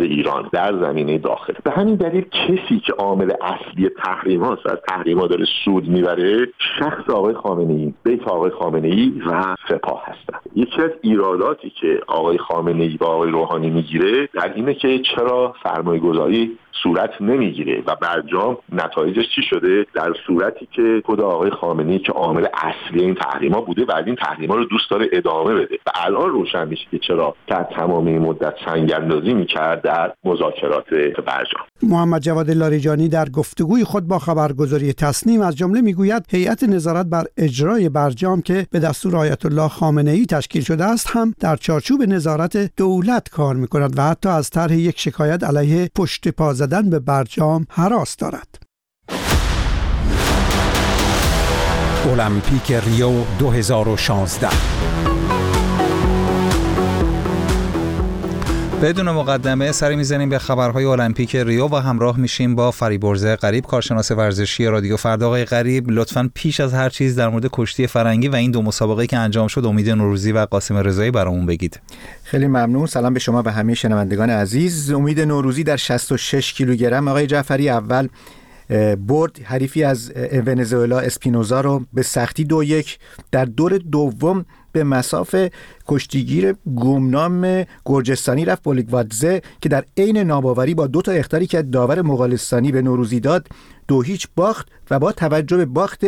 ایران در زمینه داخل. به همین دلیل کسی که عامل اصلی تحریم هاست از تحریم ها داره سود میبره شخص آقای خامنه‌ای، بیت آقای خامنه‌ای و سپاه هستند. یکی از ایراداتی که آقای خامنه‌ای و آقای روحانی میگیره در اینه که چرا سرمایه‌گذاری صورت نمیگیره و برجام نتایجش چی شده؟ در صورتی که خود آقای خامنه‌ای که عامل اصلی این تحریما بوده و از این تحریما رو دوست داره ادامه بده و الان روشن میشه که چرا در تمام این مدت سنگ‌اندازی میکرد در مذاکرات برجام. محمد جواد لاریجانی در گفتگوی خود با خبرگزاری تصنیم از جمله میگوید هیئت نظارت بر اجرای برجام که به دستور آیت الله خامنه‌ای تشکیل شده است هم در چارچوب نظارت دولت کار میکند و حتی از طرح یک شکایت علیه پشت پا زدن به برجام هراس دارد. المپیک ریو 2016. بدون مقدمه سری میزنیم به خبرهای المپیک ریو و همراه میشیم با فریبرز غریب، کارشناس ورزشی رادیو فردا. آقای غریب، لطفاً پیش از هر چیز در مورد کشتی فرنگی و این دو مسابقه که انجام شد امید نوروزی و قاسم رضایی برامون بگید. خیلی ممنون. سلام به شما و همه شنوندگان عزیز. امید نوروزی در 66 کیلوگرم آقای جعفری اول برد حریفی از ونزوئلا اسپینوزا رو به سختی 2-1. در دور دوم به مسافه کشتیگیر گمنام گرجستانی رفت بولیگوادزه که در عین ناباوری با 2 اخطاری که داور مغولستانی به نوروزی داد 2-0 باخت و با توجه به باخت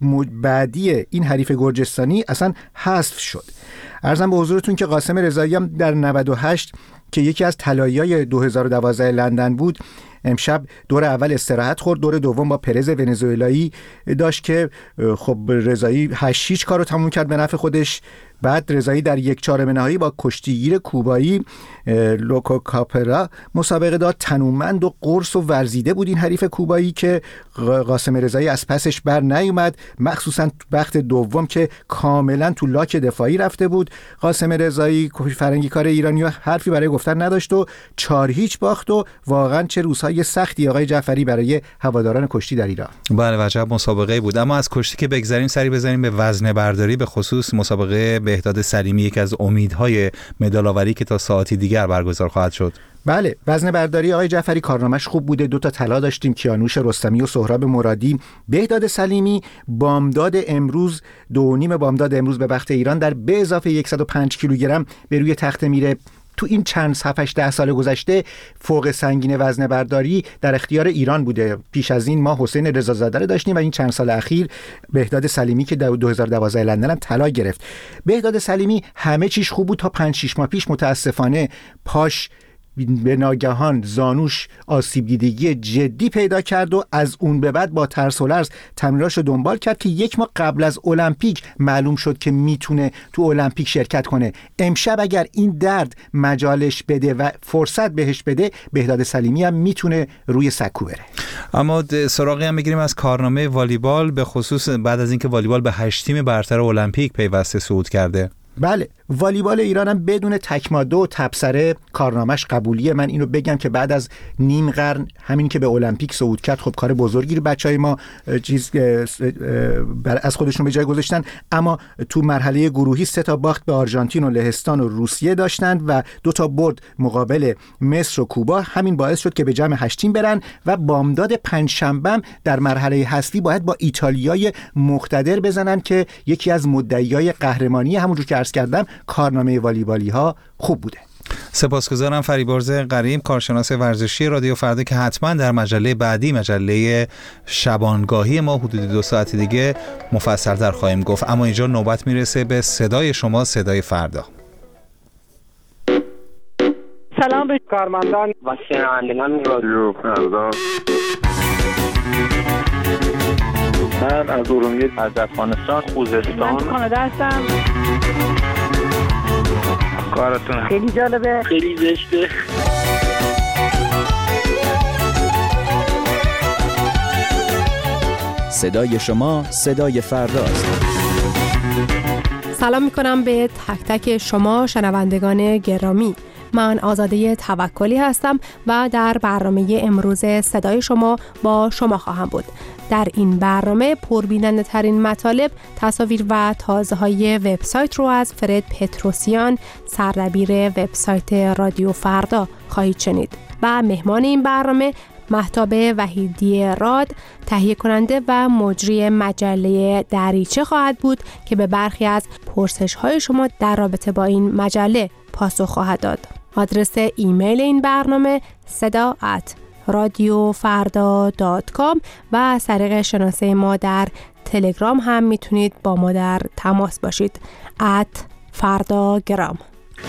بعدی این حریف گرجستانی اصلا حذف شد. عرضم به حضورتون که قاسم رضایی هم در 98 که یکی از طلایی‌های 2012 لندن بود امشب دور اول استراحت خورد. دور دوم با پرز ونزوئلایی داشت که خب رضایی 8-6 کارو تموم کرد به نفع خودش. بعد رضایی در 1/4 نهایی با کشتیگیر کوبایی لوکو کاپرا مسابقه داد. تنومند و قرص و ورزیده بود این حریف کوبایی که قاسم رضایی از پسش بر نیومد، مخصوصا وقت دوم که کاملا تو لاک دفاعی رفته بود. قاسم رضایی فرنگی کار ایرانی حرفی برای گفتن نداشت و 4-0 باخت و واقعا چه روزهای سختی آقای جعفری برای هواداران کشتی در ایران. بله عجب مسابقه بود. اما از کشتی که بگذریم سری بزنیم به وزنه برداری، به خصوص مسابقه بهداد سلیمی، یک از امیدهای مدال‌آوری که تا ساعتی دیگر برگزار خواهد شد. بله، وزنه برداری آقای جعفری کارنامه‌اش خوب بوده. 2 طلا داشتیم، کیانوش رستمی و سهراب مرادی. بهداد سلیمی بامداد امروز 2.5 بامداد امروز به وقت ایران در به اضافه 105 کیلوگرم به روی تخته میره. تو این چند 7-8 سال گذشته فوق سنگین وزنه برداری در اختیار ایران بوده. پیش از این ما حسین رضازاده رو داشتیم و این چند سال اخیر بهداد سلیمی که در 2012 لندن هم طلا گرفت. بهداد سلیمی همه چیش خوب بود تا 5-6 ماه پیش متاسفانه پاش به ناگهان زانوش آسیب دیدگی جدی پیدا کرد و از اون به بعد با ترس و لرز تمریناشو دنبال کرد که 1 ماه قبل از المپیک معلوم شد که میتونه تو المپیک شرکت کنه. امشب اگر این درد مجالش بده و فرصت بهش بده بهداد سلیمی هم میتونه روی سکو بره. اما سراغی هم میگیریم از کارنامه والیبال، به خصوص بعد از اینکه والیبال به 8 تیم برتر المپیک پیوسته صعود کرده. بله، والیبال ایران هم بدون تکماده و تبصره کارنامه‌اش قبولیه. من اینو بگم که بعد از نیم قرن همین که به المپیک صعود کرد خب کار بزرگی رو بچهای ما از خودشون به جای گذاشتن. اما تو مرحله گروهی 3 باخت به آرژانتین و لهستان و روسیه داشتند و 2 برد مقابل مصر و کوبا. همین باعث شد که به جمع 8 تیم برن و بامداد پنجشنبه در مرحله حذفی باید با ایتالیای مقتدر بزنن که یکی از مدعیای قهرمانی همونجور که عرض کردم کارنامه والیبالی ها خوب بوده. سپاسگزارم فریبرز غریب، کارشناس ورزشی رادیو فردا که حتما در مجله بعدی، مجله شبانگاهی ما حدود 2 ساعت دیگه مفصل‌تر خواهیم گفت. اما اینجا نوبت میرسه به صدای شما، صدای فردا. سلام به کارمندان و شنوندگان رادیو فردا. من از ارومیه، از افغانستان، خوزستان. من کانادا هستم. کارتون خیلی جالبه، خیلی زشته. صدای شما صدای فرداست. سلام میکنم به تک تک شما شنوندگان گرامی. من آزاده توکلی هستم و در برنامه امروز صدای شما با شما خواهم بود. در این برنامه پربیننده ترین مطالب، تصاویر و تازه های وبسایت رو از فرد پتروسیان، سردبیر وبسایت رادیو فردا خواهید شنید. و مهمان این برنامه مهتاب وحیدی راد، تهیه کننده و مجری مجله دریچه خواهد بود که به برخی از پرسش‌های شما در رابطه با این مجله پاسخ خواهد داد. آدرس ایمیل این برنامه seda@radiofarda.com و از طریق شناسه ما در تلگرام هم میتونید با ما در تماس باشید @fardagram.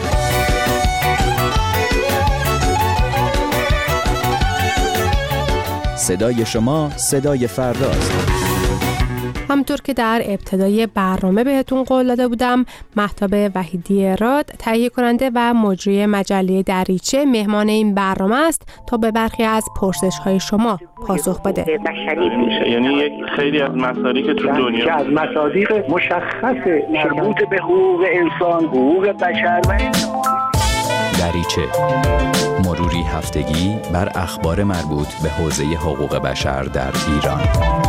صدای شما صدای فرداست. همطور که در ابتدای برنامه بهتون قول داده بودم، مهتاب وحیدی راد، تهیه کننده و مجری مجله دریچه، مهمان این برنامه است تا به برخی از پرسش‌های شما پاسخ بده. یعنی یک خیلی از مسائلی که تو دنیا که از مصادیق مشخص مربوط به حقوق انسان، حقوق بشر و دریچه، مروری هفتگی بر اخبار مربوط به حوزه حقوق بشر در ایران.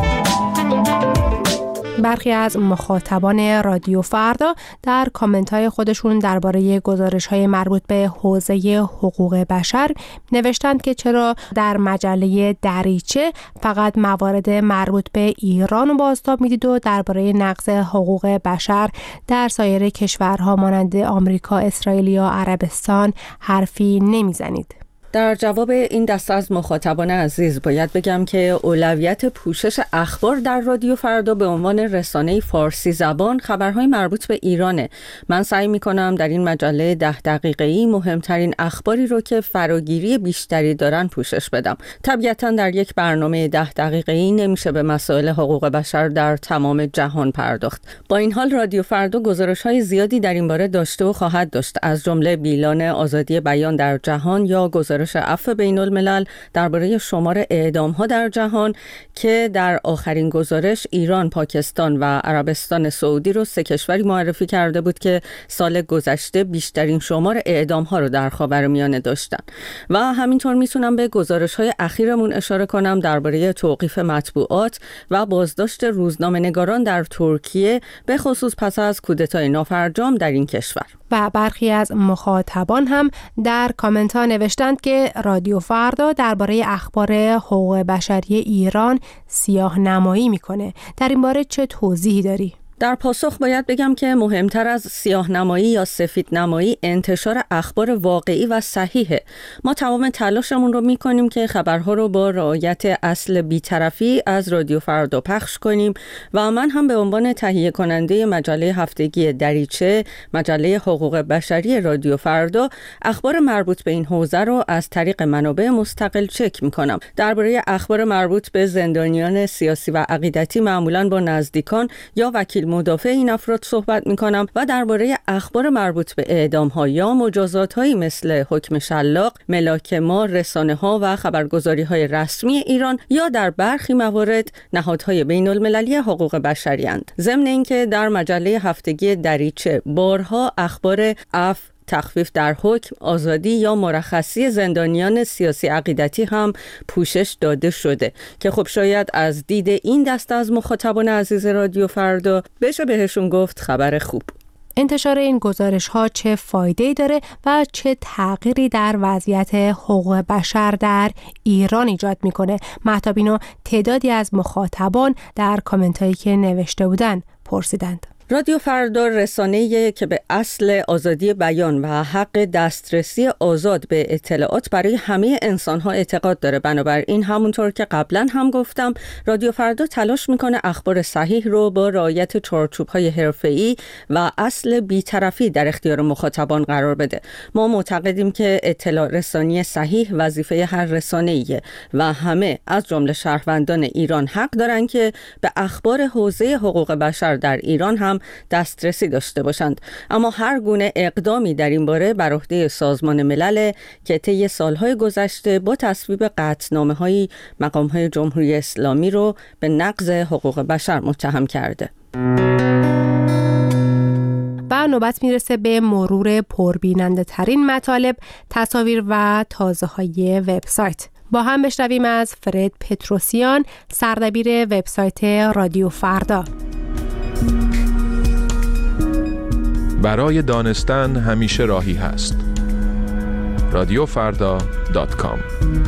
برخی از مخاطبان رادیو فردا در کامنت‌های خودشون درباره گزارش‌های مربوط به حوزه حقوق بشر نوشتند که چرا در مجله دریچه فقط موارد مربوط به ایران رو بازتاب میدید و درباره نقض حقوق بشر در سایر کشورها مانند آمریکا، اسرائیل یا عربستان حرفی نمیزنید. در جواب این دسته از مخاطبان عزیز باید بگم که اولویت پوشش اخبار در رادیو فردا به عنوان رسانه فارسی زبان خبرهای مربوط به ایرانه. من سعی میکنم در این مجله 10 دقیقه‌ای مهمترین اخباری رو که فراگیری بیشتری دارن پوشش بدم. طبیعتاً در یک برنامه 10 دقیقه‌ای نمیشه به مسائل حقوق بشر در تمام جهان پرداخت. با این حال رادیو فردا گزارش‌های زیادی در این باره داشته و خواهد داشت، از جمله بیلان آزادی بیان در جهان یا گزارش عفو بین الملل درباره شمار اعدام‌ها در جهان که در آخرین گزارش ایران، پاکستان و عربستان سعودی رو 3 کشوری معرفی کرده بود که سال گذشته بیشترین شمار اعدام‌ها رو در خاورمیانه داشتن. و همینطور میتونم به گزارش‌های اخیرمون اشاره کنم درباره توقیف مطبوعات و بازداشت روزنامه‌نگاران در ترکیه، به خصوص پس از کودتای نافرجام در این کشور. و برخی از مخاطبان هم در کامنت ها نوشتند که رادیو فردا درباره اخبار حقوق بشری ایران سیاه نمایی میکنه. در این باره چه توضیحی داری؟ در پاسخ باید بگم که مهمتر از سیاه نمایی یا سفید نمایی انتشار اخبار واقعی و صحیحه. ما تمام تلاشمون رو میکنیم که خبرها رو با رعایت اصل بی‌طرفی از رادیو فردا پخش کنیم و من هم به عنوان تهیه کننده مجله هفتگی دریچه، مجله حقوق بشری رادیو فردا، اخبار مربوط به این حوزه رو از طریق منابع مستقل چک میکنم. درباره اخبار مربوط به زندانیان سیاسی و عقیدتی معمولاً با نزدیکان یا وکیل مدافع این افراد صحبت میکنم و درباره اخبار مربوط به اعدام‌ها یا مجازات‌هایی مثل حکم شلاق، ملاک مار، رسانه‌ها و خبرگزاری‌های رسمی ایران یا در برخی موارد نهادهای بین‌المللی حقوق بشری اند. ضمن اینکه در مجله هفتگی دریچه بارها اخبار عفو، تخفیف در حکم، آزادی یا مرخصی زندانیان سیاسی عقیدتی هم پوشش داده شده که خب شاید از دید این دسته از مخاطبان عزیز رادیو فردا بشه بهشون گفت خبر خوب. انتشار این گزارش ها چه فایده‌ای داره و چه تغییری در وضعیت حقوق بشر در ایران ایجاد میکنه؟ مهتاب اینو تعدادی از مخاطبان در کامنت هایی که نوشته بودن پرسیدند. رادیو فردا رسانه‌ای که به اصل آزادی بیان و حق دسترسی آزاد به اطلاعات برای همه انسان‌ها اعتقاد داره. بنابراین همونطور که قبلا هم گفتم، رادیو فردا تلاش میکنه اخبار صحیح رو با رعایت چارچوب‌های حرفه‌ای و اصل بی‌طرفی در اختیار مخاطبان قرار بده. ما معتقدیم که اطلاع رسانی صحیح وظیفه هر رسانه‌ایه و همه از جمله شهروندان ایران حق دارن که به اخبار حوزه حقوق بشر در ایران هم دسترسی داشته باشند. اما هر گونه اقدامی در این باره بر عهده سازمان ملل که طی سالهای گذشته با تصویب قطعنامه‌های مقام‌های جمهوری اسلامی رو به نقض حقوق بشر متهم کرده. و نوبت میرسه به مرور پربیننده ترین مطالب، تصاویر و تازه های وبسایت. با هم بشنویم از فرد پتروسیان، سردبیر وبسایت رادیو فردا. برای دانستن همیشه راهی هست. radiofrda.com.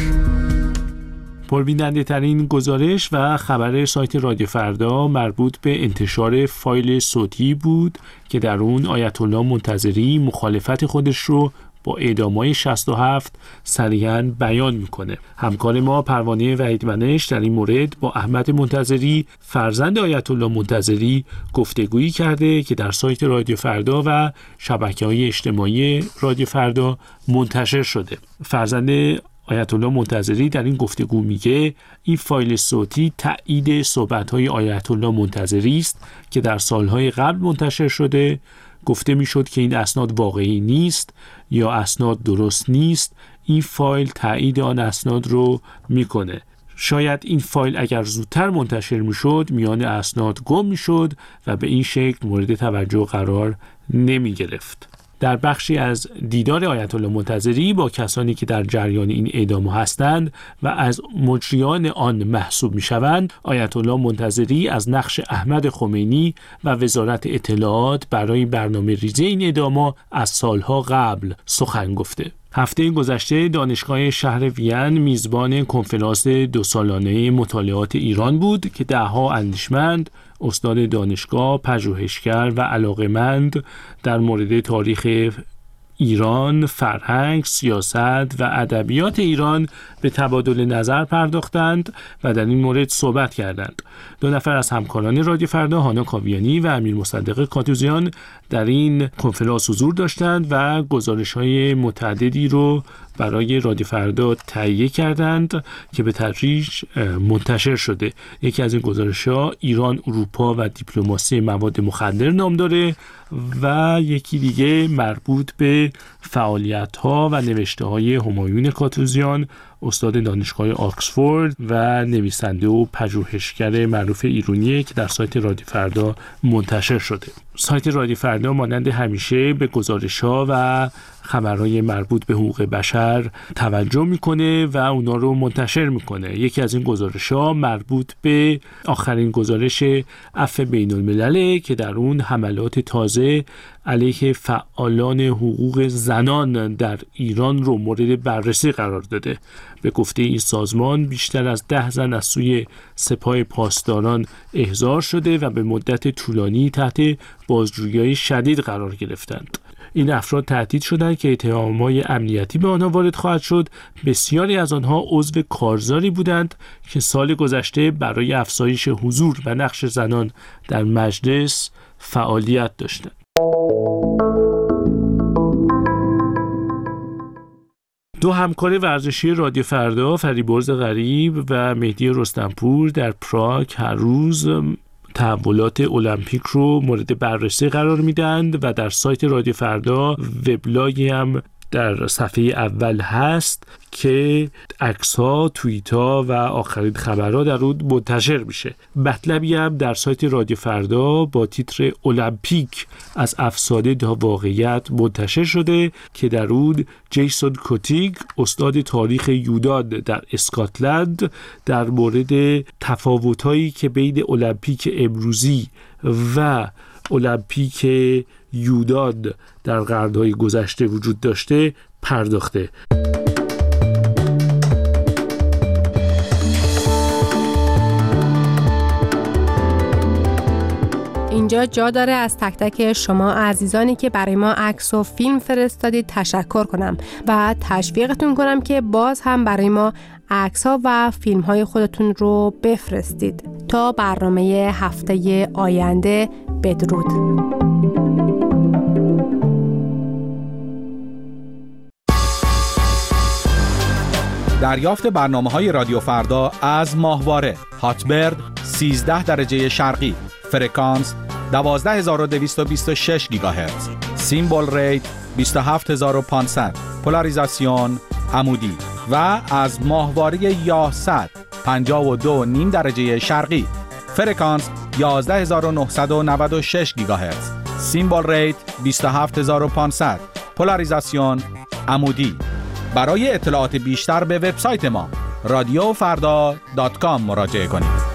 پربیننده ترین گزارش و خبر سایت رادیو فردا مربوط به انتشار فایل صوتی بود که در اون آیت الله منتظری مخالفت خودش رو با اعدام‌های 67 صریحاً بیان میکنه. همکار ما پروانه وحیدمنش در این مورد با احمد منتظری فرزند آیت الله منتظری گفتگویی کرده که در سایت رادیو فردا و شبکه‌های اجتماعی رادیو فردا منتشر شده. فرزند آیت الله منتظری در این گفتگو میگه این فایل صوتی تایید صحبت‌های آیت الله منتظری است که در سالهای قبل منتشر شده. گفته میشد که این اسناد واقعی نیست یا اسناد درست نیست. این فایل تایید آن اسناد رو میکنه. شاید این فایل اگر زودتر منتشر میشد میان اسناد گم میشد و به این شکل مورد توجه قرار نمی گرفت. در بخشی از دیدار آیت الله منتظری با کسانی که در جریان این اعدام هستند و از مجریان آن محسوب میشوند، آیت الله منتظری از نقش احمد خمینی و وزارت اطلاعات برای برنامه ریزی این اعدام از سالها قبل سخن گفته. هفته گذشته دانشگاه شهر وین میزبان کنفرانس 2 سالانه مطالعات ایران بود که دهها اندیشمند، استاد دانشگاه، پژوهشگر و علاقه‌مند در مورد تاریخ ایران، فرهنگ، سیاست و ادبیات ایران به تبادل نظر پرداختند و در این مورد صحبت کردند. 2 نفر از همکاران رادیو فردا، هانا کاویانی و امیر مصدق کاتوزیان، در این کنفرانس حضور داشتند و گزارش‌های متعددی رو برای رادیو فردا تهیه کردند که به تدریج منتشر شده. یکی از این گزارش‌ها ایران، اروپا و دیپلماسی مواد مخدر نام داره و یکی دیگه مربوط به فعالیت‌ها و نوشته‌های همایون کاتوزیان، استاد دانشگاه آکسفورد و نویسنده و پژوهشگر معروف ایرانیه که در سایت رادیو فردا منتشر شده. سایت رادیو فردا مانند همیشه به گزارش‌ها و خبرهای مربوط به حقوق بشر توجه میکنه و اونا رو منتشر میکنه. یکی از این گزارش‌ها مربوط به آخرین گزارش عفو بین الملله که در اون حملات تازه علیه فعالان حقوق زنان در ایران رو مورد بررسی قرار داده. به گفته این سازمان بیشتر از 10 زن از سوی سپاه پاسداران احضار شده و به مدت طولانی تحت بازجویی شدید قرار گرفتند. این افراد تهدید شدند که اتهامات امنیتی به آنها وارد خواهد شد. بسیاری از آنها عضو کارزاری بودند که سال گذشته برای افزایش حضور و نقش زنان در مجلس فعالیت داشتند. دو همکار ورزشی رادیو فردا، فریبرز غریب و مهدی رستمپور، در پراگ هر روز تحولات المپیک رو مورد بررسی قرار میدند و در سایت رادیو فردا وبلاگی هم در صفحه اول هست که عکس‌ها، توییت‌ها و آخرین خبرها در اون منتشر میشه. مطلبی هم در سایت رادیو فردا با تیتر المپیک از افسانه تا واقعیت منتشر شده که در اون جیسون کوتیگ، استاد تاریخ یونان در اسکاتلند، در مورد تفاوت‌هایی که بین المپیک امروزی و المپیک یونان در قرن‌های گذشته وجود داشته پرداخته. اینجا جا داره از تک تک شما عزیزانی که برای ما عکس و فیلم فرستادید تشکر کنم و تشویقتون کنم که باز هم برای ما عکس‌ها و فیلم‌های خودتون رو بفرستید. تا برنامه هفته آینده، بدرود. دریافت برنامه‌های رادیو فردا از ماهواره هاتبرد 13 درجه شرقی، فرکانس 12226 گیگاهرتز، سیمبل ریت 27500، پولاریزاسیون عمودی و از ماهواره یاست 52.5 درجه شرقی، فرکانس 11996 گیگاهرتز، سیمبل ریت 27500، پولاریزاسیون عمودی. برای اطلاعات بیشتر به وبسایت ما radiofrda.com مراجعه کنید.